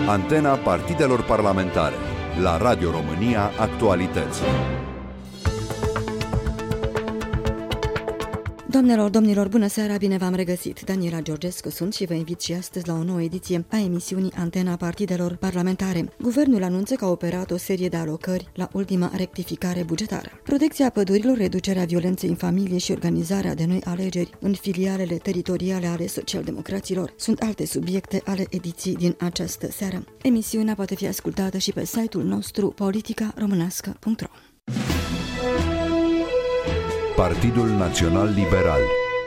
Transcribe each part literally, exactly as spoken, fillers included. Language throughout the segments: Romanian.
Antena partidelor parlamentare la Radio România Actualități. Doamnelor, domnilor, bună seara, bine v-am regăsit. Daniela Georgescu sunt și vă invit și astăzi la o nouă ediție a emisiunii Antena partidelor parlamentare. Guvernul anunță că a operat o serie de alocări la ultima rectificare bugetară. Protecția pădurilor, reducerea violenței în familie și organizarea de noi alegeri în filialele teritoriale ale socialdemocraților sunt alte subiecte ale ediției din această seară. Emisiunea poate fi ascultată și pe site-ul nostru politica românească punct ro. Partidul Național Liberal.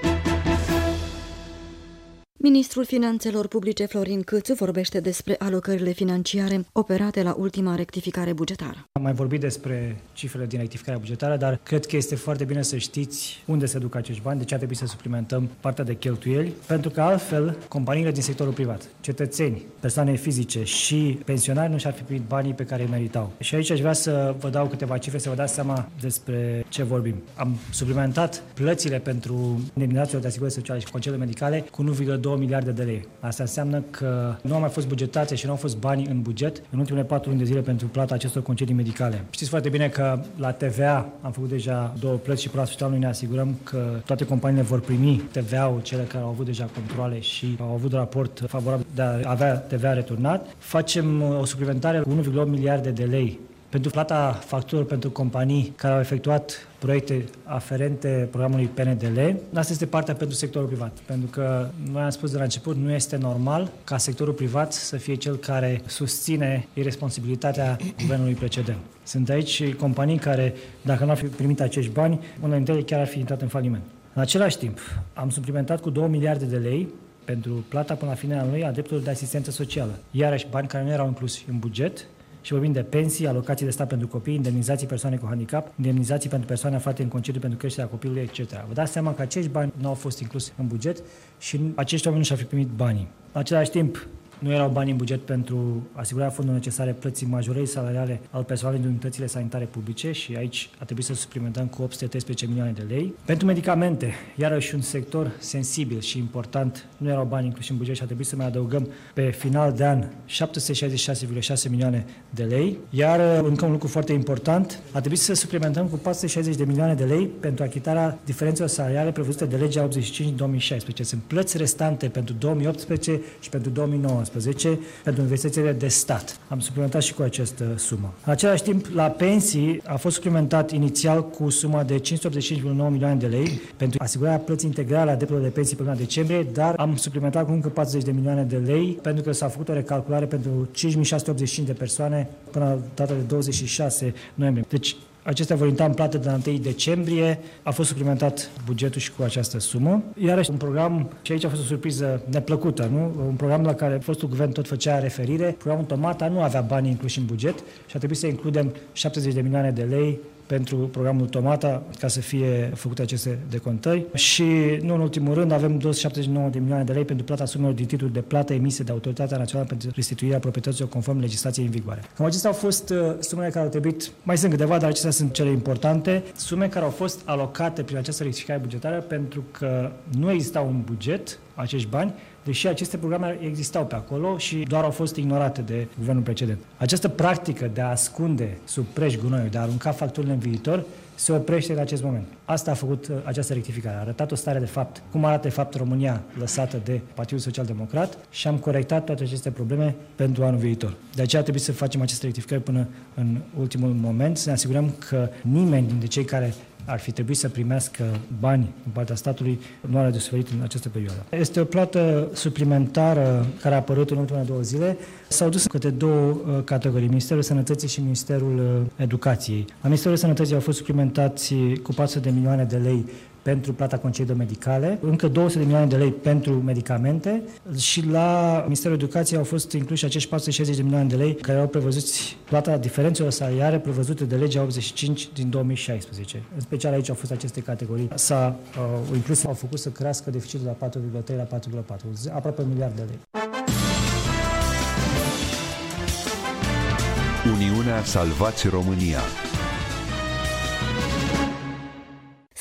Ministrul Finanțelor Publice Florin Câțu vorbește despre alocările financiare operate la ultima rectificare bugetară. Am mai vorbit despre cifrele din rectificarea bugetară, dar cred că este foarte bine să știți unde se duc acești bani, de ce ar trebui să suplimentăm partea de cheltuieli, pentru că altfel companiile din sectorul privat, cetățeni, persoane fizice și pensionari nu și-ar fi primit banii pe care îi meritau. Și aici aș vrea să vă dau câteva cifre, să vă dați seama despre ce vorbim. Am suplimentat plățile pentru indemnizațiile de asigurări sociale și concedii medicale cu unu virgulă doi miliarde de lei. Asta înseamnă că nu au mai fost bugetați și nu au fost bani în buget în ultimele patru luni de zile pentru plata acestor concedii medicale. Știți foarte bine că la T V A am făcut deja două plăți și până la sfârșitul anului ne asigurăm că toate companiile vor primi T V A-ul, cele care au avut deja controale și au avut raport favorabil de a avea T V A returnat. Facem o suplimentare cu unu virgulă opt miliarde de lei pentru plata facturilor pentru companii care au efectuat proiecte aferente programului P N D L. Asta este partea pentru sectorul privat, pentru că noi am spus de la început, nu este normal ca sectorul privat să fie cel care susține irresponsabilitatea guvernului precedent. Sunt aici companii care, dacă nu ar fi primit acești bani, unele dintre ele chiar ar fi intrat în faliment. În același timp, am suplimentat cu două miliarde de lei pentru plata până la finalul anului a drepturilor de asistență socială. Iarăși bani care nu erau inclusi în buget. Și vorbim de pensii, alocații de stat pentru copii, indemnizații persoane cu handicap, indemnizații pentru persoane aflate în concediu pentru creșterea copilului, et cetera. Vă dați seama că acești bani nu au fost inclusi în buget și acești oameni nu și-au fi primit banii. În același timp, nu erau bani în buget pentru asigurarea fondurilor necesare plății majorării salariale al personalului din unitățile sanitare publice și aici a trebuit să suplimentăm cu opt sute treisprezece milioane de lei. Pentru medicamente, iarăși un sector sensibil și important, nu erau bani incluși în buget și a trebuit să mai adăugăm pe final de an șapte sute șaizeci și șase virgulă șase milioane de lei. Iar încă un lucru foarte important, a trebuit să suplimentăm cu patru sute șaizeci de milioane de lei pentru achitarea diferențelor salariale prevăzute de legea optzeci și cinci din două mii șaisprezece. Sunt plăți restante pentru două mii optsprezece și pentru două mii nouăsprezece. Pentru investițiile de stat. Am suplimentat și cu această sumă. În același timp, la pensii a fost suplimentat inițial cu suma de cinci sute optzeci și cinci virgulă nouă milioane de lei pentru asigurarea plății integrale a drepturilor de pensii pe luna decembrie, dar am suplimentat cu încă patruzeci de milioane de lei pentru că s-a făcut o recalculare pentru cinci mii șase sute optzeci și cinci de persoane până la data de douăzeci și șase noiembrie. Deci, acestea vor intra în plată de la întâi decembrie, a fost suplimentat bugetul și cu această sumă. Iarăși un program, și aici a fost o surpriză neplăcută, nu? Un program la care fostul guvern tot făcea referire, programul Tomata nu avea bani incluși în buget și a trebuit să includem șaptezeci de milioane de lei pentru programul Tomata ca să fie făcute aceste decontări și, nu în ultimul rând, avem două sute șaptezeci și nouă de milioane de lei pentru plata sumelor din titluri de plată emise de Autoritatea Națională pentru restituirea proprietăților conform legislației în vigoare. Cam acestea au fost uh, sumele care au trebuit, mai sunt câteva, dar acestea sunt cele importante, sume care au fost alocate prin această rectificare bugetară pentru că nu existau un buget acești bani, deși aceste programe existau pe acolo și doar au fost ignorate de guvernul precedent. Această practică de a ascunde sub preș gunoiul, de a arunca facturile în viitor, se oprește în acest moment. Asta a făcut această rectificare. A arătat o stare de fapt, cum arată de fapt România lăsată de Partidul Social Democrat și am corectat toate aceste probleme pentru anul viitor. De aceea trebuie să facem aceste rectificări până în ultimul moment, să ne asigurăm că nimeni dintre cei care ar fi trebuit să primească bani din partea statului, nu are de suferit în această perioadă. Este o plată suplimentară care a apărut în ultimele două zile. S-au dus către două categorii, Ministerul Sănătății și Ministerul Educației. La Ministerul Sănătății au fost suplimentați cu patru sute de milioane de lei pentru plata concediilor medicale, încă două sute de milioane de lei pentru medicamente și la Ministerul Educației au fost incluși acești patru sute șaizeci de milioane de lei care au prevăzut plata diferențelor salariare prevăzute de legea optzeci și cinci din două mii șaisprezece. În special aici au fost aceste categorii. S-a uh, inclus, au făcut să crească deficitul de la patru virgulă trei la patru virgulă patru, aproape un miliard de lei. Uniunea Salvați România.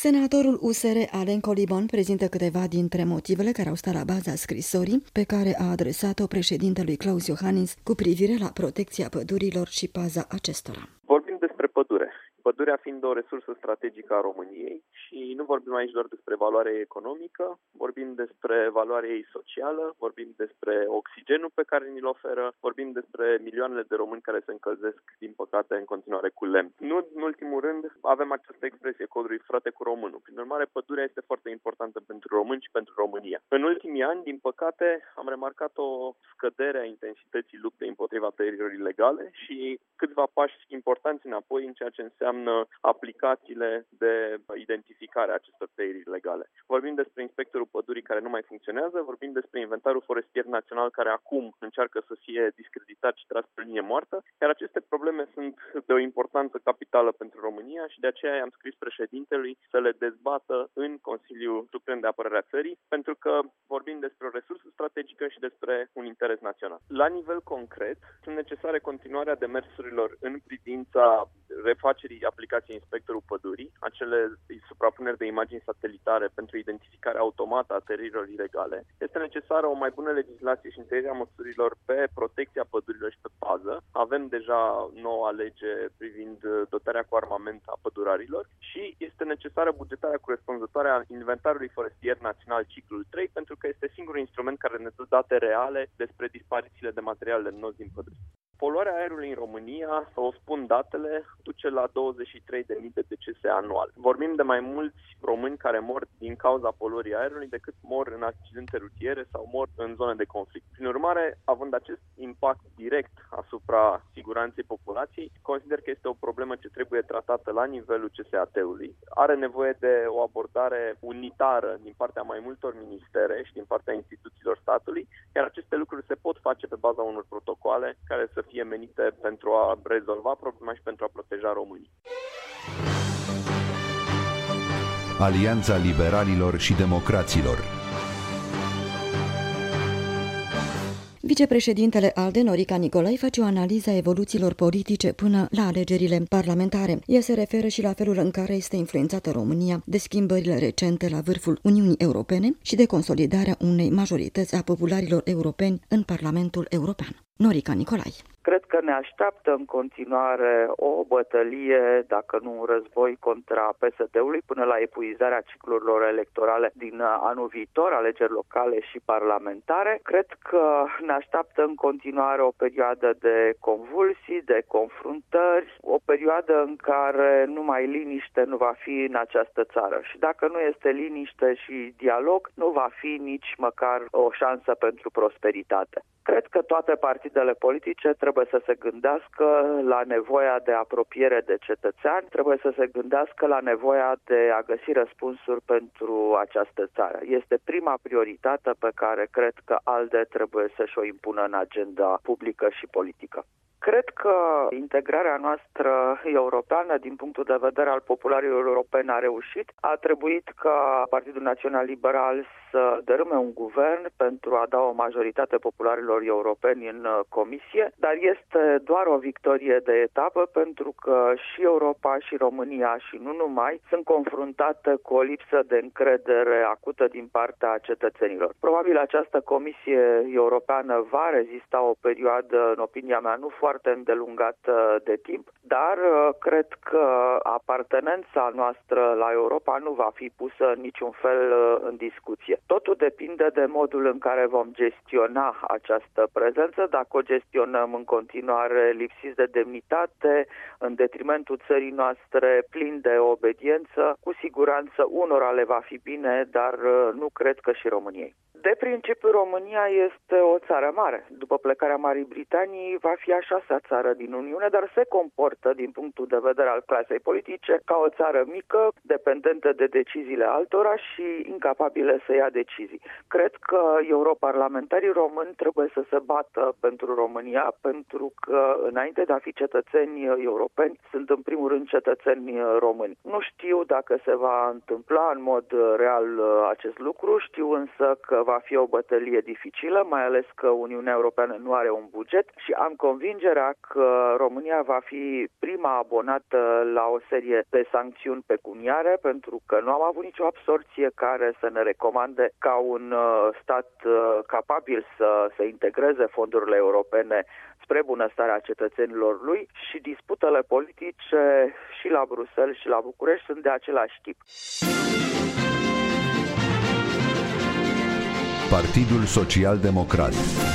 Senatorul U S R Alen Coliban prezintă câteva dintre motivele care au stat la baza scrisorii pe care a adresat-o președintelui Klaus Iohannis cu privire la protecția pădurilor și paza acestora. Vorbim despre pădure. Pădurea fiind o resursă strategică a României și nu vorbim aici doar despre valoare economică, vorbim despre valoarea ei socială, vorbim despre oxigenul pe care ni-l oferă, vorbim despre milioanele de români care se încălzesc, din păcate, în continuare cu lemn. Nu în ultimul rând, avem această expresie codului frate cu românul. Prin urmare, pădurea este foarte importantă pentru români și pentru România. În ultimii ani, din păcate, am remarcat o scădere a intensității luptei împotriva tăierilor ilegale și câțiva pași importanți înapoi în ceea ce înseamnă aplicațiile de identificare a acestor tăieri ilegale. Vorbim despre inspectorul pădurii care nu mai funcționează, vorbim despre inventarul forestier național care acum încearcă să fie discreditat și tras pe linie moartă, iar aceste probleme sunt de o importanță capitală pentru România și de aceea i-am scris președintelui să le dezbată în Consiliul Suprem de Apărare a țării, pentru că vorbim despre o resursă strategică și despre un interes național. La nivel concret, sunt necesare continuarea demersurilor în privința refacerii aplicației Inspectorul Pădurii, acele suprapuneri de imagini satelitare pentru identificarea automată a tăierilor ilegale. Este necesară o mai bună legislație și întărirea măsurilor pe protecția pădurilor și pe pază. Avem deja noua lege privind dotarea cu armament a pădurarilor și este necesară bugetarea corespunzătoare a inventarului forestier național ciclul trei, pentru că este singurul instrument care ne dă date reale despre disparițiile de materiale lemnos din păduri. Poluarea aerului în România, o spun datele, duce la douăzeci și trei de mii de decese anual. Vorbim de mai mulți români care mor din cauza poluării aerului decât mor în accidente rutiere sau mor în zone de conflict. Prin urmare, având acest impact direct asupra siguranței populației, consider că este o problemă ce trebuie tratată la nivelul C S A T-ului. Are nevoie de o abordare unitară din partea mai multor ministere și din partea instituțiilor statului, iar aceste lucruri se pot face pe baza unor protocoale care să fie menite pentru a rezolva problema și pentru a proteja românii. Alianța Liberalilor și Democraților. Vicepreședintele ALDE, Norica Nicolai, face o analiză a evoluțiilor politice până la alegerile parlamentare. Ea se referă și la felul în care este influențată România de schimbările recente la vârful Uniunii Europene și de consolidarea unei majorități a popularilor europeni în Parlamentul European. Norica Nicolai. Cred că ne așteaptă în continuare o bătălie, dacă nu un război, contra P S D-ului până la epuizarea ciclurilor electorale din anul viitor, alegeri locale și parlamentare. Cred că ne așteaptă în continuare o perioadă de convulsii, de confruntări, o perioadă în care numai liniște nu va fi în această țară. Și dacă nu este liniște și dialog, nu va fi nici măcar o șansă pentru prosperitate. Cred că toate partidele politice trebuie să se gândească la nevoia de apropiere de cetățeani, trebuie să se gândească la nevoia de a găsi răspunsuri pentru această țară. Este prima prioritate pe care cred că ALDE trebuie să-și o impună în agenda publică și politică. Cred că integrarea noastră europeană, din punctul de vedere al popularilor europeni, a reușit. A trebuit ca Partidul Național Liberal să dărâme un guvern pentru a da o majoritate popularilor europeni în comisie, dar este doar o victorie de etapă pentru că și Europa și România și nu numai sunt confruntate cu o lipsă de încredere acută din partea cetățenilor. Probabil această comisie europeană va rezista o perioadă, în opinia mea, nu foarte foarte îndelungată de timp, dar cred că apartenența noastră la Europa nu va fi pusă în niciun fel în discuție. Totul depinde de modul în care vom gestiona această prezență, dacă o gestionăm în continuare lipsiți de demnitate, în detrimentul țării noastre plin de obediență, cu siguranță unora le va fi bine, dar nu cred că și României. De principiu, România este o țară mare. După plecarea Marii Britanii, va fi a șasea țară din Uniune, dar se comportă, din punctul de vedere al clasei politice, ca o țară mică, dependentă de deciziile altora și incapabilă să ia decizii. Cred că europarlamentarii români trebuie să se bată pentru România, pentru că, înainte de a fi cetățeni europeni, sunt în primul rând cetățeni români. Nu știu dacă se va întâmpla în mod real acest lucru, știu însă că va fi o bătălie dificilă, mai ales că Uniunea Europeană nu are un buget și am convingerea convingerea că România va fi prima abonată la o serie de sancțiuni pecuniare, pentru că nu am avut nicio absorție care să ne recomande ca un stat capabil să, să integreze fondurile europene spre bunăstarea cetățenilor lui, și disputele politice și la Bruxelles și la București sunt de același tip. Partidul Social Democrat.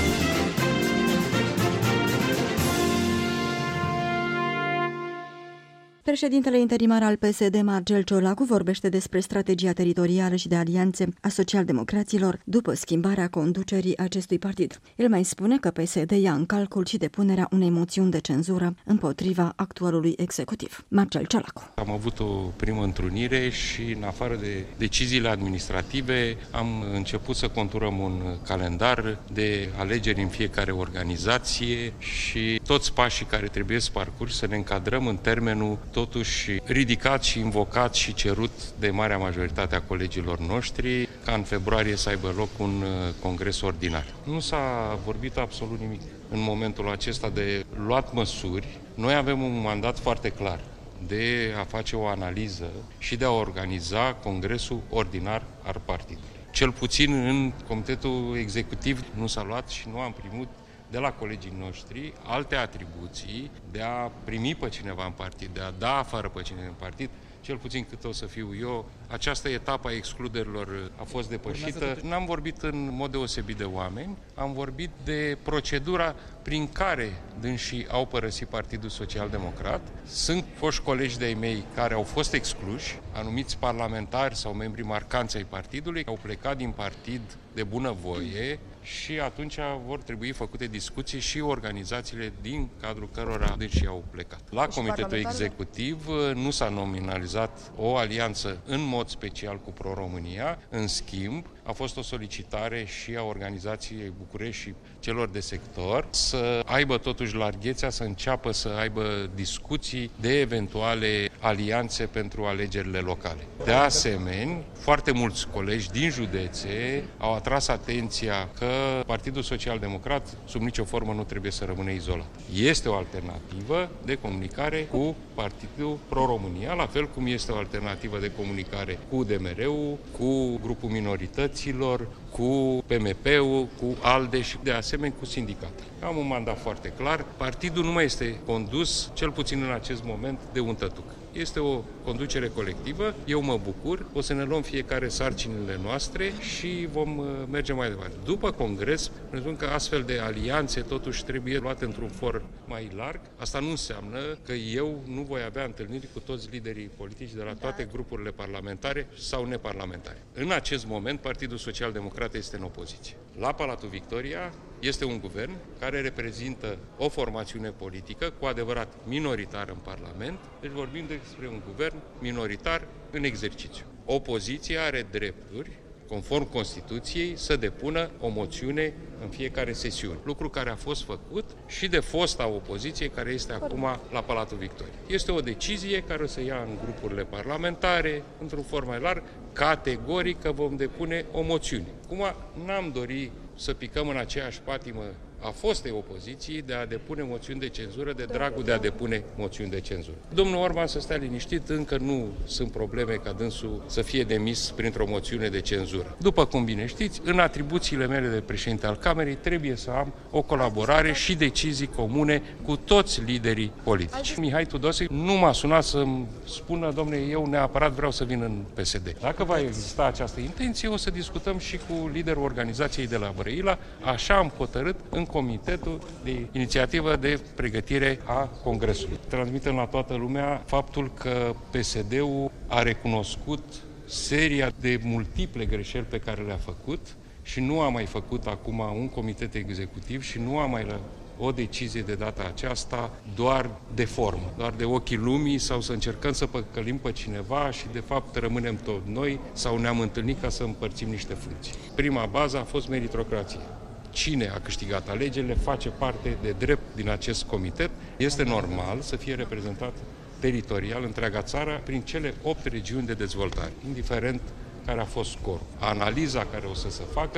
Președintele interimar al P S D, Marcel Ciolacu, vorbește despre strategia teritorială și de alianțe a socialdemocraților după schimbarea conducerii acestui partid. El mai spune că P S D ia în calcul și depunerea unei moțiuni de cenzură împotriva actualului executiv. Marcel Ciolacu. Am avut o primă întrunire și, în afară de deciziile administrative, am început să conturăm un calendar de alegeri în fiecare organizație și toți pașii care trebuie să parcurși să ne încadrăm în termenul totuși ridicat și invocat și cerut de marea majoritate a colegilor noștri, ca în februarie să aibă loc un congres ordinar. Nu s-a vorbit absolut nimic în momentul acesta de luat măsuri. Noi avem un mandat foarte clar de a face o analiză și de a organiza congresul ordinar al partidului. Cel puțin în comitetul executiv nu s-a luat și nu am primit de la colegii noștri alte atribuții de a primi pe cineva în partid, de a da afară pe cineva în partid, cel puțin cât o să fiu eu. Această etapă a excluderilor a fost depășită. N-am vorbit în mod deosebit de oameni, am vorbit de procedura prin care dânsii au părăsit Partidul Social Democrat. Sunt foști colegi de-ai mei care au fost excluși, anumiți parlamentari sau membri marcanți ai partidului, au plecat din partid de bunăvoie și atunci vor trebui făcute discuții și organizațiile din cadrul cărora dânsii au plecat. La Comitetul Executiv nu s-a nominalizat o alianță în mod special cu Pro-România, în schimb a fost o solicitare și a organizației București și celor de sector să aibă totuși larghețea să înceapă să aibă discuții de eventuale alianțe pentru alegerile locale. De asemenea, foarte mulți colegi din județe au atras atenția că Partidul Social Democrat sub nicio formă nu trebuie să rămână izolat. Este o alternativă de comunicare cu Partidul Pro-România, la fel cum este o alternativă de comunicare cu D M R-ul, cu grupul minorităților, cu P M P-ul, cu ALDE și de asemenea cu sindicatele. Am un mandat foarte clar. Partidul nu mai este condus, cel puțin în acest moment, de un tătuc. Este o conducere colectivă, eu mă bucur, o să ne luăm fiecare sarcinile noastre și vom merge mai departe. După congres, presupun că astfel de alianțe totuși trebuie luate într-un for mai larg. Asta nu înseamnă că eu nu voi avea întâlniri cu toți liderii politici de la toate grupurile parlamentare sau neparlamentare. În acest moment, Partidul Social Democrat este în opoziție. La Palatul Victoria este un guvern care reprezintă o formațiune politică cu adevărat minoritară în Parlament, deci vorbim despre un guvern minoritar în exercițiu. Opoziția are drepturi, conform Constituției, să depună o moțiune în fiecare sesiune. Lucru care a fost făcut și de fosta opoziție care este acum la Palatul Victoriei. Este o decizie care o să ia în grupurile parlamentare, într-un form mai larg, categoric că vom depune o moțiune. Acum n-am dorit să picăm în aceeași patimă a fostei opoziții de a depune moțiuni de cenzură, de dragul de a depune moțiuni de cenzură. Domnul Orban să stea liniștit, încă nu sunt probleme ca dânsul să fie demis printr-o moțiune de cenzură. După cum bine știți, în atribuțiile mele de președinte al Camerei trebuie să am o colaborare și decizii comune cu toți liderii politici. Mihai Tudose nu m-a sunat să-mi spună, domnule, eu neapărat vreau să vin în P S D. Dacă va exista această intenție, o să discutăm și cu liderul organizației de la Brăila, așa am hotărât în Comitetul de Inițiativă de Pregătire a Congresului. Transmitem la toată lumea faptul că P S D-ul a recunoscut seria de multiple greșeli pe care le-a făcut și nu a mai făcut acum un comitet executiv și nu a mai o decizie de data aceasta doar de formă, doar de ochii lumii sau să încercăm să păcălim pe cineva și de fapt rămânem tot noi sau ne-am întâlnit ca să împărțim niște funcții. Prima bază a fost meritocrație. Cine a câștigat alegerile face parte de drept din acest comitet. Este normal să fie reprezentat teritorial întreaga țară prin cele opt regiuni de dezvoltare, indiferent care a fost scorul. Analiza care o să se facă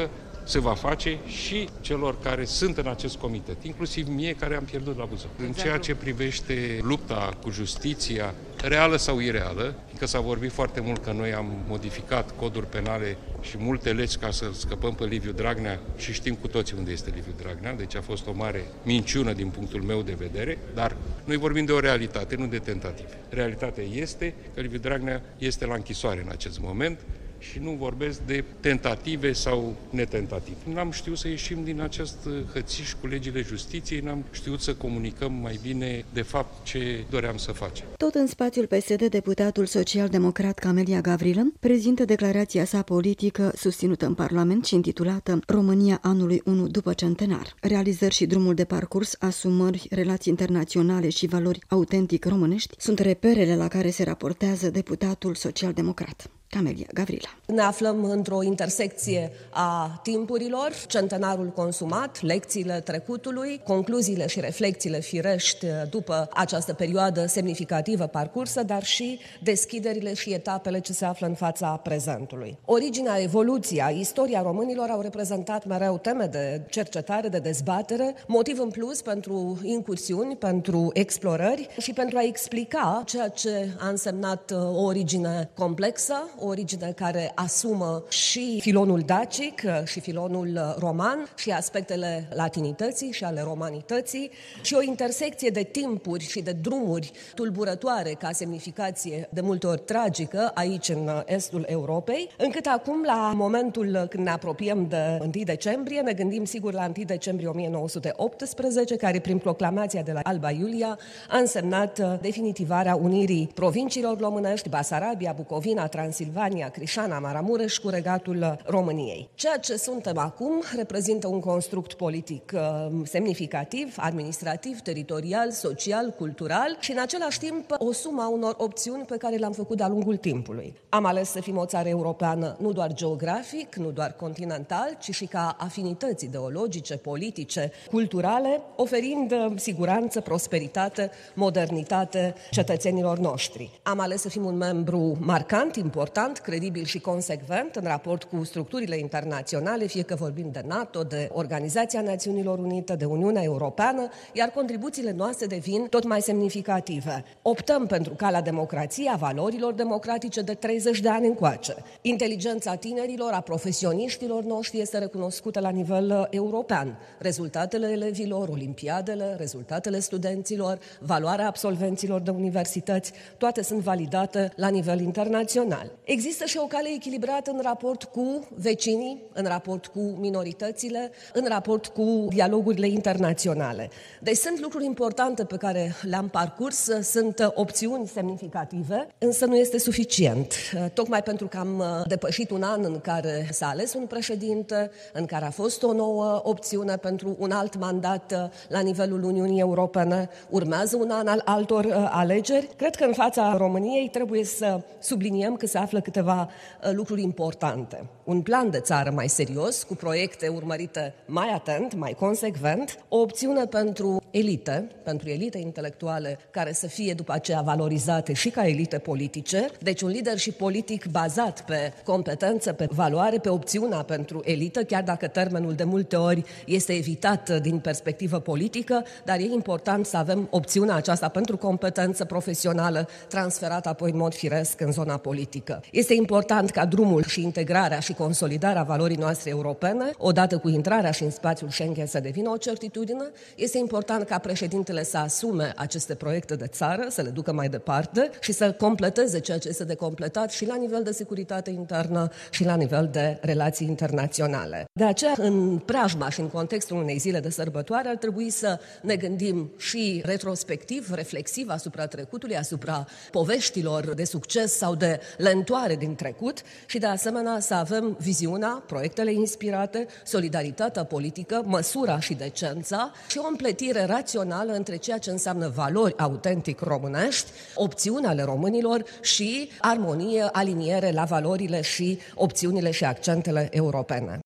se va face și celor care sunt în acest comitet, inclusiv mie care am pierdut la Buzău. În ceea ce privește lupta cu justiția, reală sau ireală, că s-a vorbit foarte mult că noi am modificat coduri penale și multe legi ca să scăpăm pe Liviu Dragnea și știm cu toții unde este Liviu Dragnea, deci a fost o mare minciună din punctul meu de vedere, dar noi vorbim de o realitate, nu de tentative. Realitatea este că Liviu Dragnea este la închisoare în acest moment și nu vorbesc de tentative sau netentative. N-am știut să ieșim din acest hățiș cu legile justiției, n-am știut să comunicăm mai bine de fapt ce doream să facem. Tot în spațiul P S D, deputatul social-democrat Camelia Gavrilă prezintă declarația sa politică susținută în Parlament și intitulată România anului unu după centenar. Realizări și drumul de parcurs, asumări, relații internaționale și valori autentic românești sunt reperele la care se raportează deputatul social-democrat. Camelia Gavrilă. Ne aflăm într-o intersecție a timpurilor, centenarul consumat, lecțiile trecutului, concluziile și reflexiile firești după această perioadă semnificativă parcursă, dar și deschiderile și etapele ce se află în fața prezentului. Originea, evoluția, istoria românilor au reprezentat mereu teme de cercetare, de dezbatere, motiv în plus pentru incursiuni, pentru explorări și pentru a explica ceea ce a însemnat o origine complexă, o origine care asumă și filonul dacic și filonul roman și aspectele latinității și ale romanității și o intersecție de timpuri și de drumuri tulburătoare ca semnificație de multe ori tragică aici în estul Europei, încât acum la momentul când ne apropiem de întâi decembrie, ne gândim sigur la întâi decembrie o mie nouă sute optsprezece, care prin proclamația de la Alba Iulia a însemnat definitivarea unirii provinciilor românești, Basarabia, Bucovina, Transilvania, Crișana, Maramureș cu regatul României. Ceea ce suntem acum reprezintă un construct politic uh, semnificativ, administrativ, teritorial, social, cultural și în același timp o sumă a unor opțiuni pe care le-am făcut de-a lungul timpului. Am ales să fim o țară europeană nu doar geografic, nu doar continental, ci și ca afinități ideologice, politice, culturale, oferind uh, siguranță, prosperitate, modernitate cetățenilor noștri. Am ales să fim un membru marcant, important, credibil și consecvent în raport cu structurile internaționale, fie că vorbim de NATO, de Organizația Națiunilor Unite, de Uniunea Europeană, iar contribuțiile noastre devin tot mai semnificative. Optăm pentru calea democrației, a valorilor democratice de treizeci de ani încoace. Inteligența tinerilor, a profesioniștilor noștri este recunoscută la nivel european. Rezultatele elevilor, olimpiadele, rezultatele studenților, valoarea absolvenților de universități, toate sunt validate la nivel internațional. Există și o cale echilibrată în raport cu vecinii, în raport cu minoritățile, în raport cu dialogurile internaționale. Deci sunt lucruri importante pe care le-am parcurs, sunt opțiuni semnificative, însă nu este suficient. Tocmai pentru că am depășit un an în care s-a ales un președinte, în care a fost o nouă opțiune pentru un alt mandat la nivelul Uniunii Europene, urmează un an al altor alegeri. Cred că în fața României trebuie să subliniem că se află câteva uh, lucruri importante. Un plan de țară mai serios, cu proiecte urmărite mai atent, mai consecvent, o opțiune pentru elite, pentru elite intelectuale care să fie după aceea valorizate și ca elite politice, deci un leadership politic bazat pe competență, pe valoare, pe opțiunea pentru elită, chiar dacă termenul de multe ori este evitat din perspectivă politică, dar e important să avem opțiunea aceasta pentru competență profesională transferată apoi în mod firesc în zona politică. Este important ca drumul și integrarea și consolidarea valorii noastre europene, odată cu intrarea și în spațiul Schengen, să devină o certitudine. Este important ca președintele să asume aceste proiecte de țară, să le ducă mai departe și să completeze ceea ce este de completat și la nivel de securitate internă și la nivel de relații internaționale. De aceea, în preajma și în contextul unei zile de sărbătoare, ar trebui să ne gândim și retrospectiv, reflexiv asupra trecutului, asupra poveștilor de succes sau de lentoare din trecut și de asemenea să avem viziunea, proiectele inspirate, solidaritatea politică, măsura și decența și o împletire rațională între ceea ce înseamnă valori autentic românești, opțiuni ale românilor și armonie, aliniere la valorile și opțiunile și accentele europene.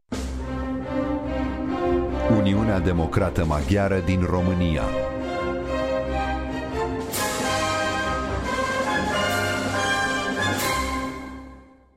Uniunea Democrată Maghiară din România.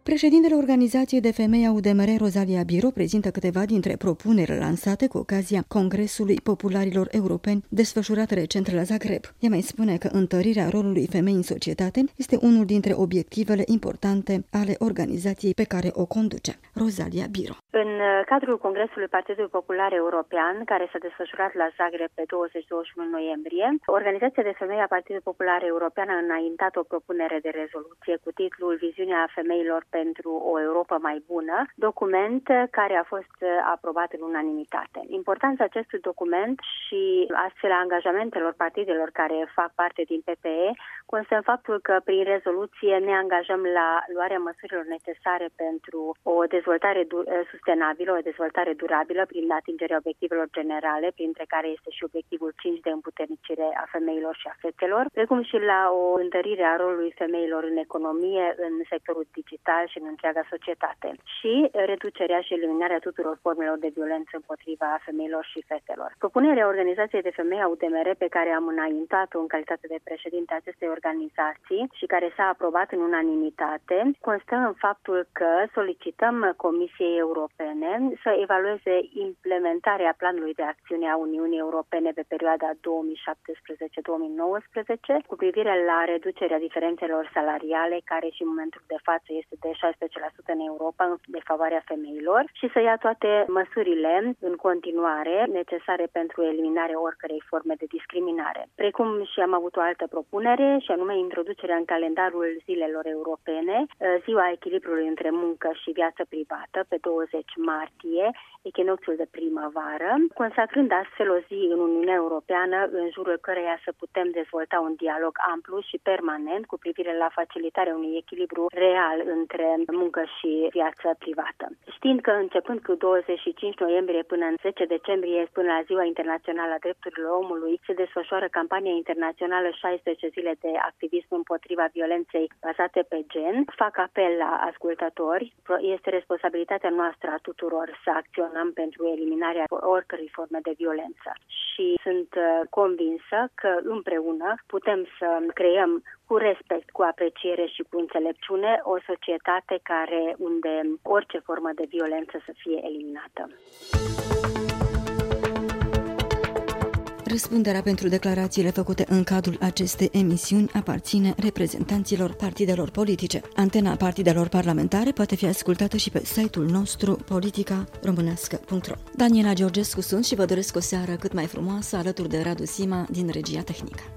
Președintele Organizației de Femei A U D M R, Rosalia Biro, prezintă câteva dintre propunerile lansate cu ocazia Congresului Popularilor Europeni desfășurat recent la Zagreb. Ea mai spune că întărirea rolului femei în societate este unul dintre obiectivele importante ale organizației pe care o conduce. Rosalia Biro. În cadrul Congresului Partidului Popular European, care s-a desfășurat la Zagreb pe douăzeci douăzeci și unu noiembrie, Organizația de Femei a Partidului Popular European a înaintat o propunere de rezoluție cu titlul Viziunea femeilor pentru o Europă mai bună, document care a fost aprobat în unanimitate. Importanța acestui document și astfel a angajamentelor partidelor care fac parte din P P E constă în faptul că prin rezoluție ne angajăm la luarea măsurilor necesare pentru o dezvoltare sustenabilă, o dezvoltare durabilă prin atingerea obiectivelor generale, printre care este și obiectivul cinci de împuternicire a femeilor și a fetelor, precum și la o întărire a rolului femeilor în economie, în sectorul digital și în întreaga societate și reducerea și eliminarea tuturor formelor de violență împotriva femeilor și fetelor. Propunerea Organizației de Femei A U D M R pe care am înaintat-o în calitate de președinte a acestei organizații și care s-a aprobat în unanimitate constă în faptul că solicităm Comisiei Europene să evalueze implementarea planului de acțiune a Uniunii Europene pe perioada două mii șaptesprezece două mii nouăsprezece cu privire la reducerea diferențelor salariale, care și în momentul de față este de șaisprezece la sută în Europa în defavoarea femeilor, și să ia toate măsurile în continuare necesare pentru eliminarea oricărei forme de discriminare. Precum și am avut o altă propunere, și anume introducerea în calendarul zilelor europene, ziua echilibrului între muncă și viață privată, pe douăzeci martie, echinocțiul de primăvară, consacrând astfel o zi în Uniunea Europeană în jurul căreia să putem dezvolta un dialog amplu și permanent cu privire la facilitarea unui echilibru real între muncă și viață privată. Știind că începând cu douăzeci și cinci noiembrie până în zece decembrie, până la Ziua Internațională a Drepturilor Omului, se desfășoară campania internațională șaisprezece zile de activism împotriva violenței bazate pe gen, fac apel la ascultători. Este responsabilitatea noastră a tuturor să acționăm pentru eliminarea oricărei forme de violență. Și sunt convinsă că împreună putem să creăm cu respect, cu apreciere și cu înțelepciune o societate care unde orice formă de violență să fie eliminată. Răspunderea pentru declarațiile făcute în cadrul acestei emisiuni aparține reprezentanților partidelor politice. Antena partidelor parlamentare poate fi ascultată și pe site-ul nostru politica românească punct ro. Daniela Georgescu sunt și vă doresc o seară cât mai frumoasă alături de Radu Sima din regia tehnică.